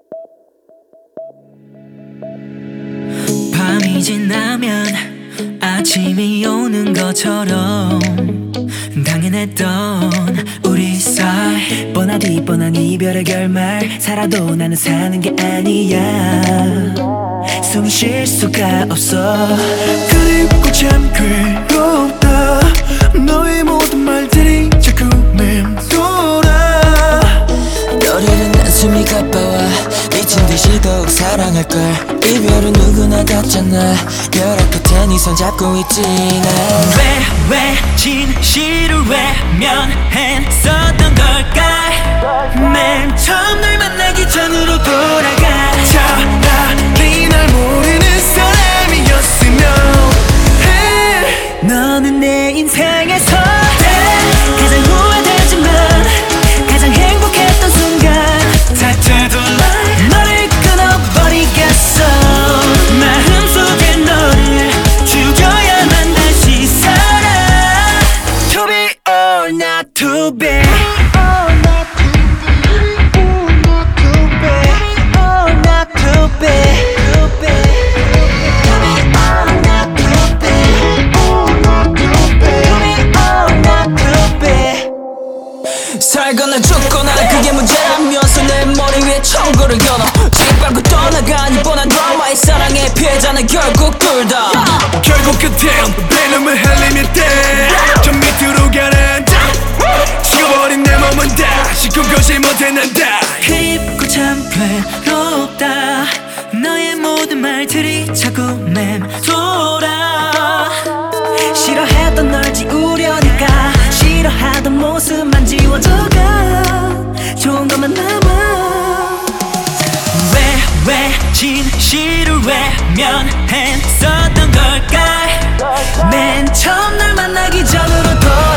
밤이 지나면 아침이 오는 것처럼 당연했던 우리 사이, 뻔하디 뻔한 이별의 결말. 살아도 나는 사는 게 아니야. 숨 쉴 수가 없어. 그립고 참 괴롭다. 너의 모든 말들이 자꾸 맴돌아. 너를 난 숨이 가빠와 미친 듯이 더욱 사랑할걸. 이별은 누구나 같잖아. 벼락 끝에 네 손 잡고 있지 난. 왜 진실을 외면했었던 걸까? 맨 처음 널 만나기 전으로 돌아가. 차라리 날 모르는 사람이었으면 해. 너는 내 인생에서 가장 후회되지만 가장 행복했던 순간. 다짜도 너를 끊어버리겠어. 마음속에 너를 죽여야만 다시 살아. To be or not to be. 살거나 죽거나 그게 문제라면서 내 머리 위에 청구를 겨눠. 집 밟고 떠나가니 뻔한 드라마의 사랑의 피해자는 결국 둘 다. 결국 끝엔 베놈을 흘리면 저 밑으로 가라앉아. 식어버린 내 몸은 다시 꿈꾸지 못해 난다. 그립고 참 괴롭다. 너의 모든 말들이 자꾸 맴돌아. 싫어했던 널 지우려니까 싫어하던 모습만 지워져가. 좋은 것만 남아. 왜 진실을 외면했었던 걸까? 맨 처음 널 만나기 전으로 돌아.